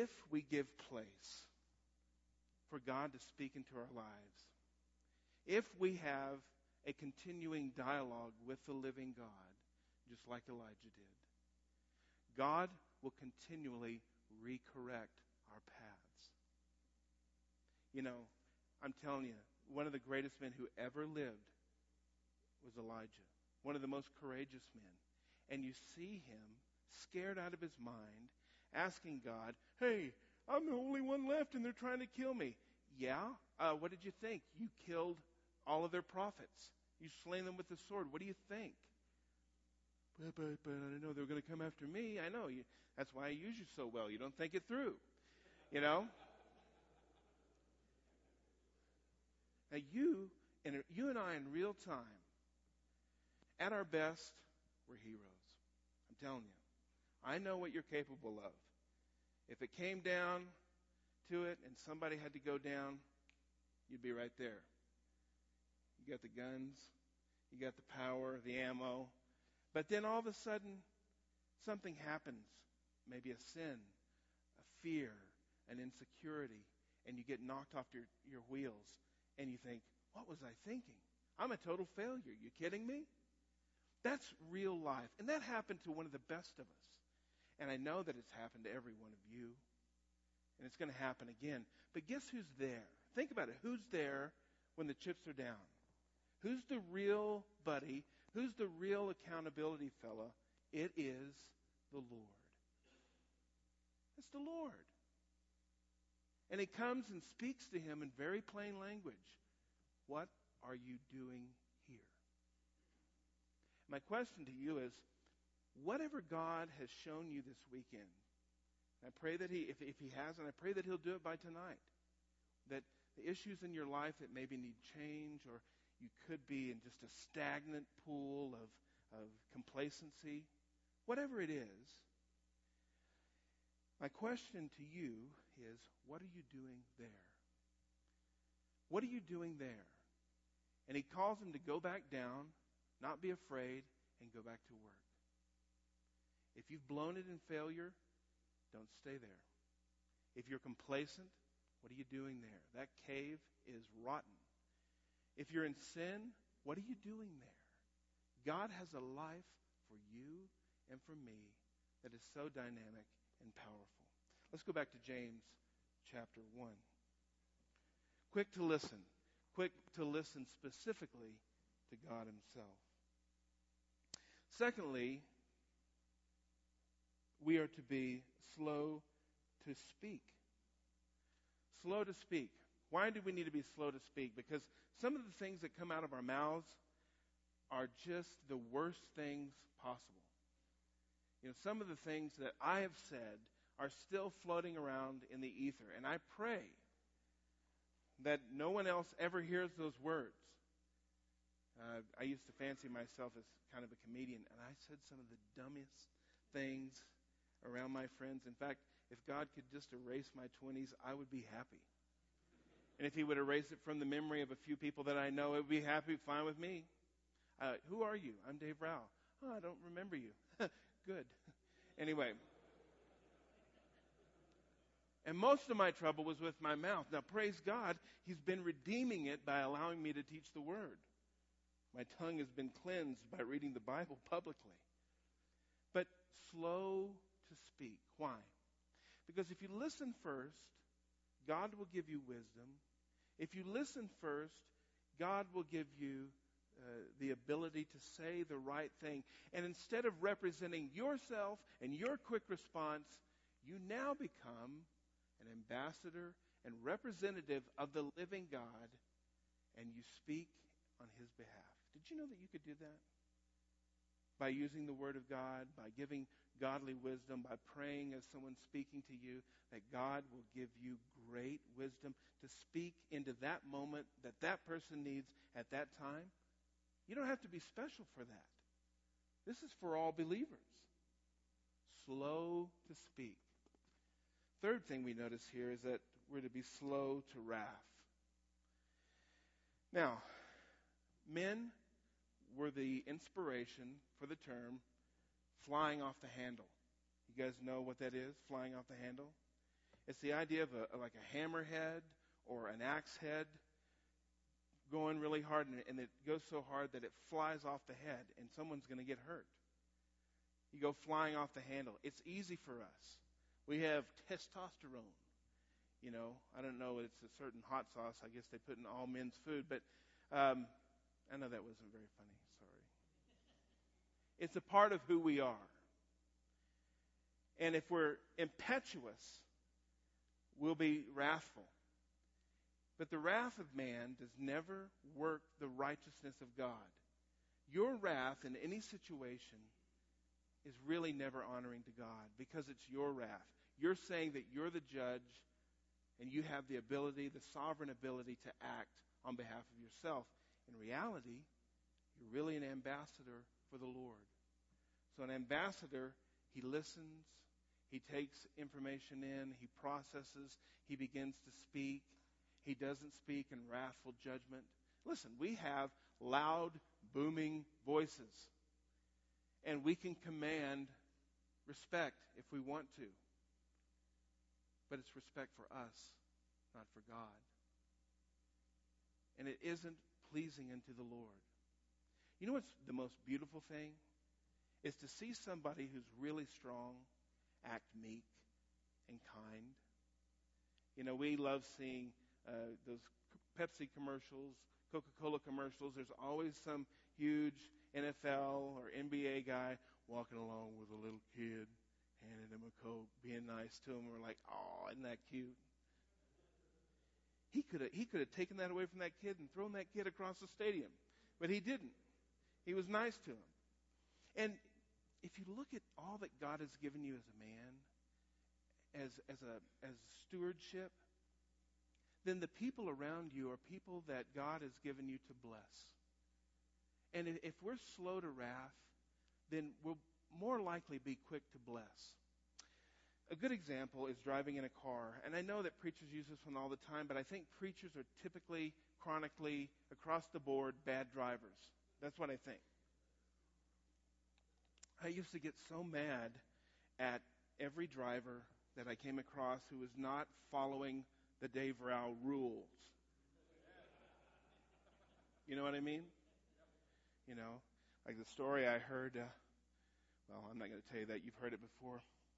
if we give place for God to speak into our lives, if we have a continuing dialogue with the living God, just like Elijah did, God will continually recorrect our paths. You know, I'm telling you, one of the greatest men who ever lived was Elijah, one of the most courageous men. And you see him scared out of his mind, asking God, hey, I'm the only one left and they're trying to kill me. Yeah? What did you think? You killed all of their prophets. You slain them with the sword. What do you think? But I didn't know they were going to come after me. I know. That's why I use you so well. You don't think it through. You know? Now you and I in real time, at our best, we're heroes. I'm telling you. I know what you're capable of. If it came down to it and somebody had to go down, you'd be right there. You got the guns, you got the power, the ammo. But then all of a sudden, something happens. Maybe a sin, a fear, an insecurity, and you get knocked off your wheels. And you think, what was I thinking? I'm a total failure. You kidding me? That's real life. And that happened to one of the best of us. And I know that it's happened to every one of you. And it's going to happen again. But guess who's there? Think about it. Who's there when the chips are down? Who's the real buddy? Who's the real accountability fella? It is the Lord. It's the Lord. And he comes and speaks to him in very plain language. What are you doing here? My question to you is, whatever God has shown you this weekend, I pray that if he hasn't, I pray that he'll do it by tonight. That the issues in your life that maybe need change, or you could be in just a stagnant pool of complacency, whatever it is, my question to you is, what are you doing there? What are you doing there? And he calls him to go back down, not be afraid, and go back to work. If you've blown it in failure, don't stay there. If you're complacent, what are you doing there? That cave is rotten. If you're in sin, what are you doing there? God has a life for you and for me that is so dynamic and powerful. Let's go back to James chapter 1. Quick to listen specifically to God himself. Secondly, we are to be slow to speak. Slow to speak. Why do we need to be slow to speak? Because some of the things that come out of our mouths are just the worst things possible. You know, some of the things that I have said are still floating around in the ether. And I pray that no one else ever hears those words. I used to fancy myself as kind of a comedian, and I said some of the dumbest things around my friends. In fact, if God could just erase my 20s, I would be happy. And if he would erase it from the memory of a few people that I know, it would be fine with me. Who are you? I'm Dave Rao. Oh, I don't remember you. Good. Anyway. And most of my trouble was with my mouth. Now, praise God, he's been redeeming it by allowing me to teach the Word. My tongue has been cleansed by reading the Bible publicly. But slow to speak. Why? Because if you listen first, God will give you wisdom. If you listen first, God will give you the ability to say the right thing. And instead of representing yourself and your quick response, you now become an ambassador and representative of the living God, and you speak on his behalf. Did you know that you could do that? By using the Word of God, by giving godly wisdom, by praying as someone speaking to you, that God will give you great wisdom to speak into that moment that that person needs at that time. You don't have to be special for that. This is for all believers. Slow to speak. Third thing we notice here is that we're to be slow to wrath. Now, men were the inspiration for the term flying off the handle. You guys know what that is, flying off the handle? It's the idea of like a hammerhead or an axe head going really hard, and it goes so hard that it flies off the head, and someone's going to get hurt. You go flying off the handle. It's easy for us. We have testosterone. You know, I don't know, it's a certain hot sauce I guess they put in all men's food, but I know that wasn't very funny. Sorry. It's a part of who we are. And if we're impetuous, we'll be wrathful. But the wrath of man does never work the righteousness of God. Your wrath in any situation is really never honoring to God because it's your wrath. You're saying that you're the judge and you have the ability, the sovereign ability to act on behalf of yourself. In reality, you're really an ambassador for the Lord. So an ambassador, he listens, he takes information in, he processes, he begins to speak. He doesn't speak in wrathful judgment. Listen, we have loud, booming voices. And we can command respect if we want to. But it's respect for us, not for God. And it isn't pleasing unto the Lord. You know what's the most beautiful thing? Is to see somebody who's really strong act meek and kind. You know, we love seeing those Pepsi commercials, Coca-Cola commercials. There's always some huge NFL or NBA guy walking along with a little kid, handing him a Coke, being nice to him. We're like, oh, isn't that cute? He could have taken that away from that kid and thrown that kid across the stadium, but he didn't. He was nice to him. And if you look at all that God has given you as a man, as stewardship, then the people around you are people that God has given you to bless. And if we're slow to wrath, then we'll more likely be quick to bless. A good example is driving in a car. And I know that preachers use this one all the time, but I think preachers are typically, chronically, across the board, bad drivers. That's what I think. I used to get so mad at every driver that I came across who was not following the Dave Rao rules. You know what I mean? You know, like the story I heard, well, I'm not going to tell you that. You've heard it before.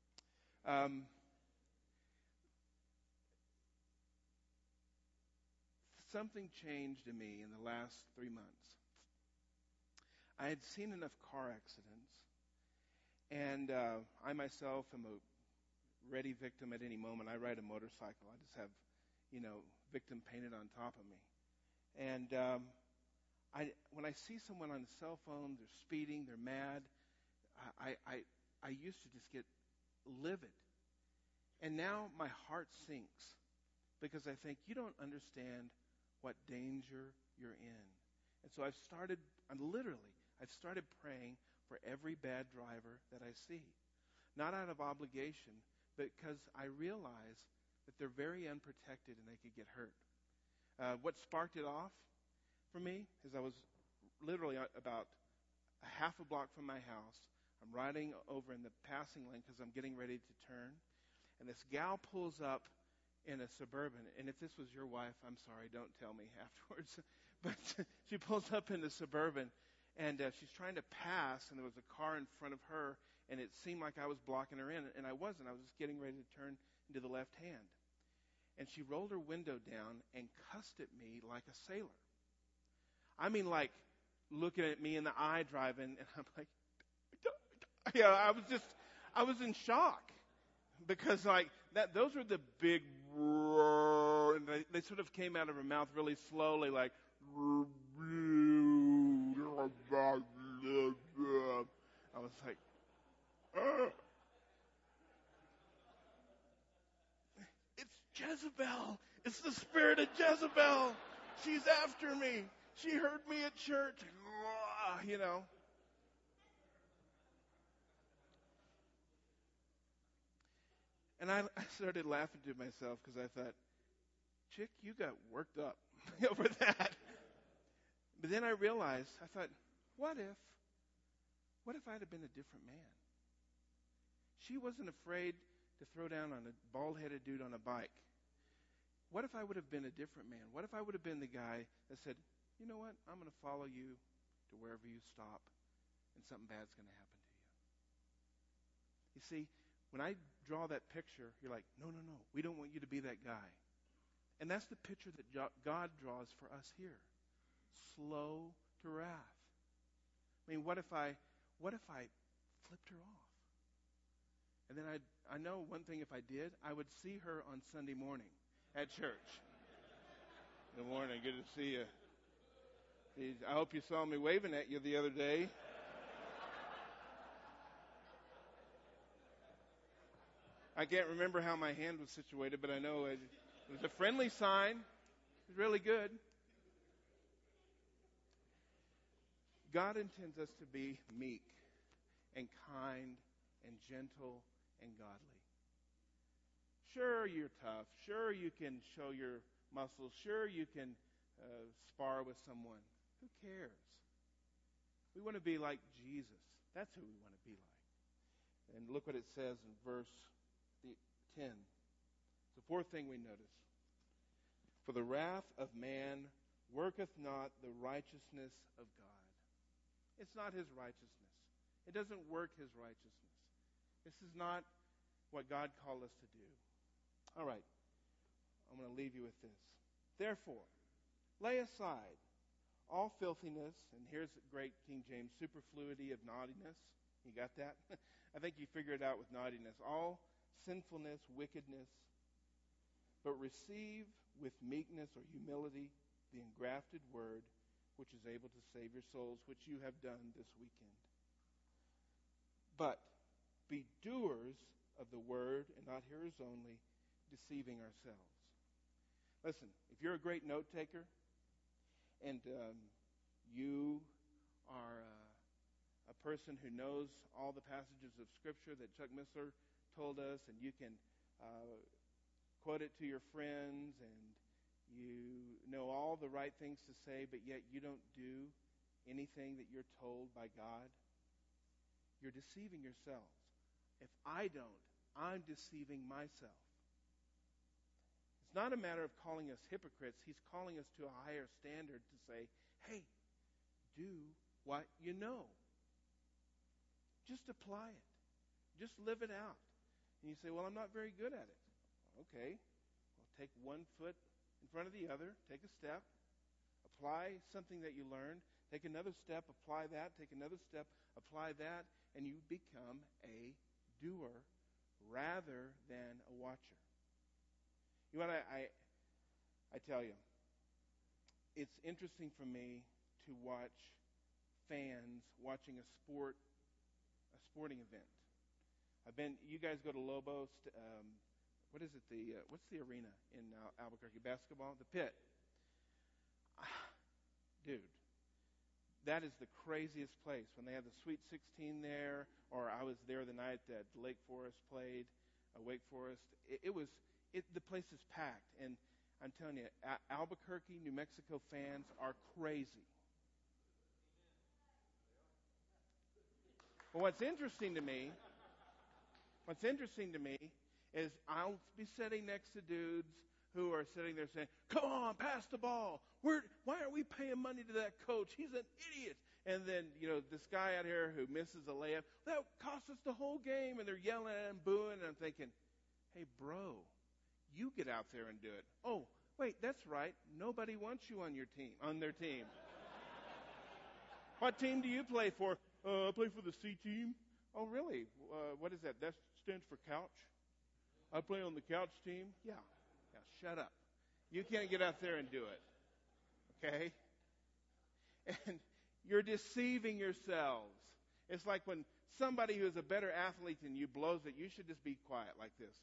Something changed in me in the last 3 months. I had seen enough car accidents, and I myself am a ready victim at any moment. I ride a motorcycle. I just have, victim painted on top of me. And when I see someone on a cell phone, they're speeding, they're mad, I used to just get livid. And now my heart sinks because I think you don't understand what danger you're in. And so I've started praying for every bad driver that I see. Not out of obligation, but because I realize that they're very unprotected and they could get hurt. What sparked it off for me is I was literally about a half a block from my house. I'm riding over in the passing lane because I'm getting ready to turn. And this gal pulls up in a Suburban. And if this was your wife, I'm sorry, don't tell me afterwards. But she pulls up in the Suburban, and she's trying to pass, and there was a car in front of her, and it seemed like I was blocking her in, and I wasn't. I was just getting ready to turn into the left hand. And she rolled her window down and cussed at me like a sailor. I mean, like, looking at me in the eye driving, and I'm like, I was in shock. Because those were the big, and they sort of came out of her mouth really slowly, like, I was like, it's Jezebel. It's the spirit of Jezebel. She's after me. She heard me at church. And I started laughing to myself because I thought, chick, you got worked up over that. But then I realized, I thought, what if I'd have been a different man? She wasn't afraid to throw down on a bald-headed dude on a bike. What if I would have been a different man? What if I would have been the guy that said, you know what, I'm going to follow you to wherever you stop, and something bad's going to happen to you. You see, when I draw that picture, you're like, no, we don't want you to be that guy. And that's the picture that God draws for us here. Slow to wrath. I mean, what if I flipped her off? And then I know one thing, if I did, I would see her on Sunday morning at church. Good morning, good to see you. I hope you saw me waving at you the other day. I can't remember how my hand was situated, but I know it was a friendly sign. It was really good. God intends us to be meek and kind and gentle and godly. Sure, you're tough. Sure, you can show your muscles. Sure, you can spar with someone. Who cares? We want to be like Jesus. That's who we want to be like. And look what it says in verse 10. It's the fourth thing we notice. For the wrath of man worketh not the righteousness of God. It's not his righteousness. It doesn't work his righteousness. This is not what God called us to do. All right. I'm going to leave you with this. Therefore, lay aside all filthiness, and here's great King James, superfluity of naughtiness. You got that? I think you figured it out with naughtiness. All sinfulness, wickedness, but receive with meekness or humility the engrafted word, which is able to save your souls, which you have done this weekend. But be doers of the word and not hearers only, deceiving ourselves. Listen, if you're a great note taker and you are a person who knows all the passages of Scripture that Chuck Missler told us, and you can quote it to your friends, and you know all the right things to say, but yet you don't do anything that you're told by God, you're deceiving yourselves. If I don't, I'm deceiving myself. It's not a matter of calling us hypocrites. He's calling us to a higher standard to say, hey, do what you know. Just apply it. Just live it out. And you say, well, I'm not very good at it. Okay. Well, take one foot in front of the other. Take a step. Apply something that you learned. Take another step. Apply that. Take another step. Apply that. And you become a doer rather than a watcher. You know what I tell you? It's interesting for me to watch fans watching a sporting event. You guys go to Lobos, what's the arena in Albuquerque? Basketball? The Pit. Dude, that is the craziest place. When they have the Sweet 16 there, or I was there the night that Lake Forest played, Wake Forest. The place is packed. And I'm telling you, Albuquerque, New Mexico fans are crazy. Well, what's interesting to me is I'll be sitting next to dudes who are sitting there saying, come on, pass the ball. Why are we paying money to that coach? He's an idiot. And then, this guy out here who misses a layup, that cost us the whole game. And they're yelling at him, booing. And I'm thinking, hey, bro, you get out there and do it. Oh, wait, that's right. Nobody wants you on their team. What team do you play for? I play for the C team. Oh, really? What is that? That stands for couch? I play on the couch team? Yeah, shut up. You can't get out there and do it. Okay? And you're deceiving yourselves. It's like when somebody who is a better athlete than you blows it, you should just be quiet like this.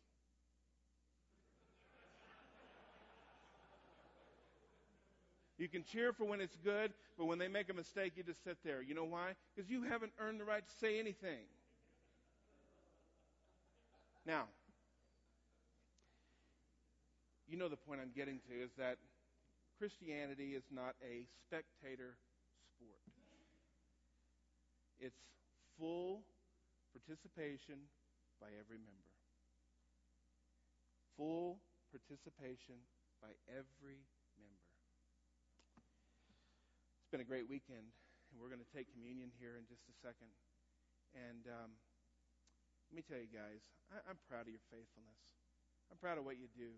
You can cheer for when it's good, but when they make a mistake, you just sit there. You know why? Because you haven't earned the right to say anything. Now, you know the point I'm getting to is that Christianity is not a spectator sport. It's full participation by every member. full participation by every member. It's been a great weekend, and we're going to take communion here in just a second. And let me tell you guys, I'm proud of your faithfulness. I'm proud of what you do.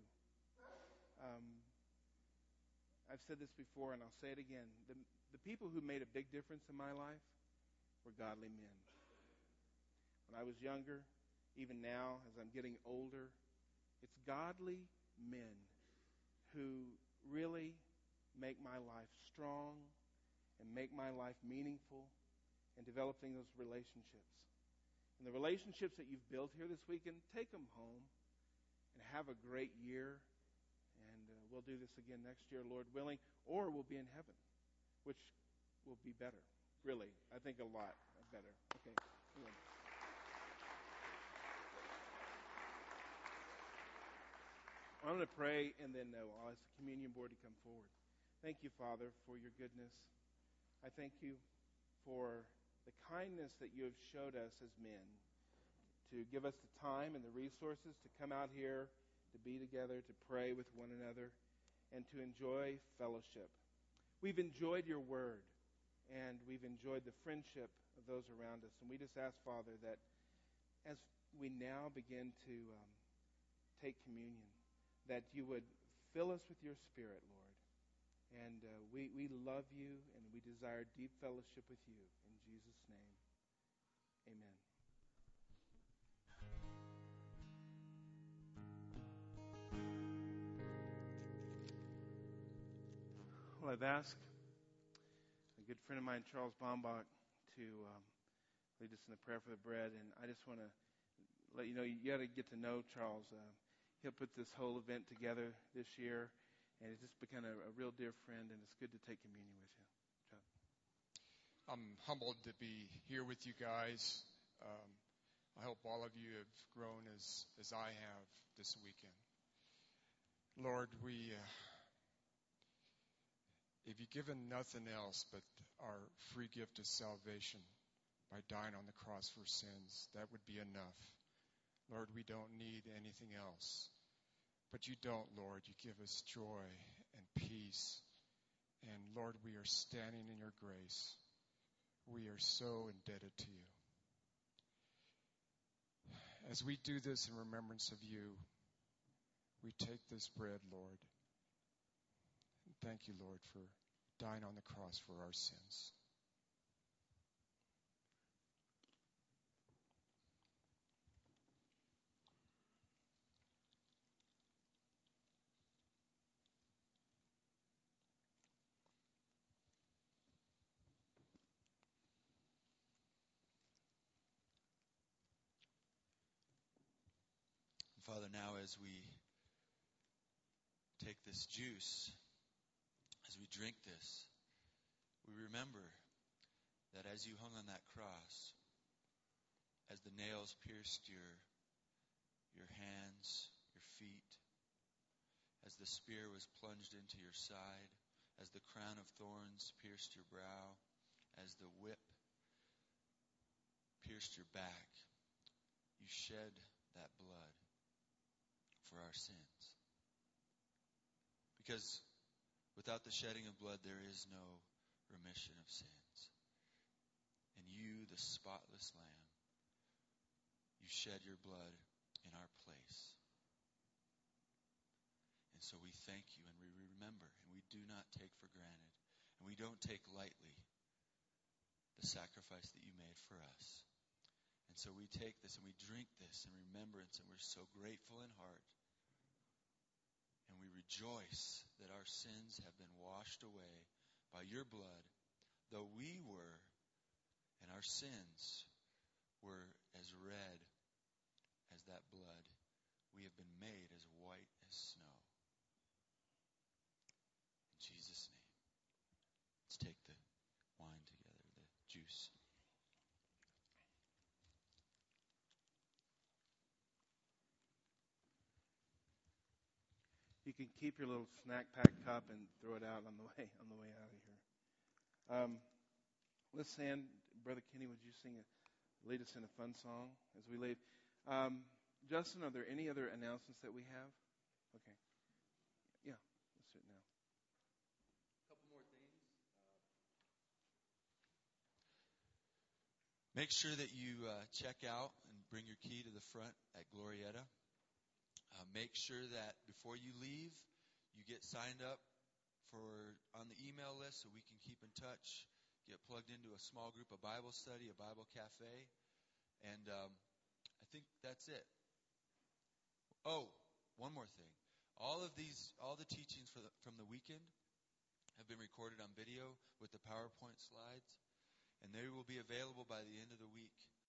I've said this before, and I'll say it again. The people who made a big difference in my life were godly men. When I was younger, even now as I'm getting older, it's godly men who really make my life strong and make my life meaningful and developing those relationships. And the relationships that you've built here this weekend, take them home and have a great year. And we'll do this again next year, Lord willing, or we'll be in heaven, which will be better. Really, I think a lot better. Okay. Yeah. I'm going to pray, and then I'll ask the communion board to come forward. Thank you, Father, for your goodness. I thank you for the kindness that you have showed us as men to give us the time and the resources to come out here, to be together, to pray with one another, and to enjoy fellowship. We've enjoyed your word, and we've enjoyed the friendship of those around us. And we just ask, Father, that as we now begin to take communion, that you would fill us with your Spirit, Lord. And we love you, and we desire deep fellowship with you. In Jesus' name, amen. Well, I've asked a good friend of mine, Charles Bombach, to lead us in the prayer for the bread. And I just want to let you know, you got to get to know Charles. He'll put this whole event together this year, and it's just become a real dear friend, and it's good to take communion with you. Chuck. I'm humbled to be here with you guys. I hope all of you have grown as I have this weekend. Lord, if you've given nothing else but our free gift of salvation by dying on the cross for sins, that would be enough. Lord, we don't need anything else. But you don't, Lord. You give us joy and peace. And Lord, we are standing in your grace. We are so indebted to you. As we do this in remembrance of you, we take this bread, Lord. And thank you, Lord, for dying on the cross for our sins. Father, now as we take this juice, as we drink this, we remember that as you hung on that cross, as the nails pierced your hands, your feet, as the spear was plunged into your side, as the crown of thorns pierced your brow, as the whip pierced your back, you shed that blood for our sins. Because without the shedding of blood, there is no remission of sins. And you, the spotless Lamb, you shed your blood in our place. And so we thank you, and we remember, and we do not take for granted, and we don't take lightly the sacrifice that you made for us. And so we take this and we drink this in remembrance, and we're so grateful in heart. And we rejoice that our sins have been washed away by your blood, though we were, and our sins were as red as that blood. We have been made as white as snow. In Jesus' name. Let's take the wine together, the juice. You can keep your little snack pack cup and throw it out on the way out of here. Let's stand. Brother Kenny, would you lead us in a fun song as we leave? Justin, are there any other announcements that we have? Okay. Yeah, let's sit now. A couple more things. Make sure that you check out and bring your key to the front at Glorieta. Make sure that before you leave, you get signed up on the email list so we can keep in touch, get plugged into a small group, a Bible study, a Bible cafe, and I think that's it. Oh, one more thing. All the teachings from the weekend have been recorded on video with the PowerPoint slides, and they will be available by the end of the week